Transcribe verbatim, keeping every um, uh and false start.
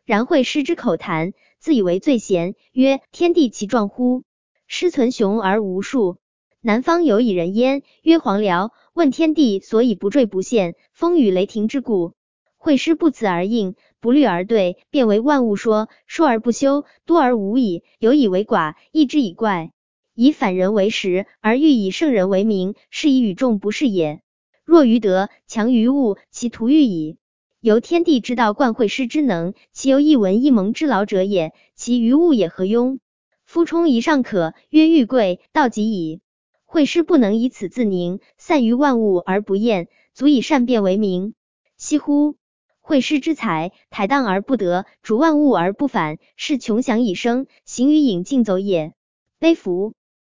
然会师之口谈，自以为最贤，曰：天地其状乎？师存雄而无数。南方有以人焉，曰黄辽。问天地所以不坠不陷，风雨雷霆之故。会师不辞而应，不虑而对，变为万物说，说而不休，多而无已，有以为寡，义之以怪。以反人为实，而欲以圣人为名，是以与众不是也。弱于德，强于物，其徒欲矣。由天地之道贯会师之能，其由一文一蒙之劳者也，其于物也何庸？夫冲一上可，曰玉贵，道极矣。会师不能以此自宁，散于万物而不厌，足以善变为名。惜乎！会师之才，台荡而不得，主万物而不反，是穷享以生，行于隐竞走也。悲夫！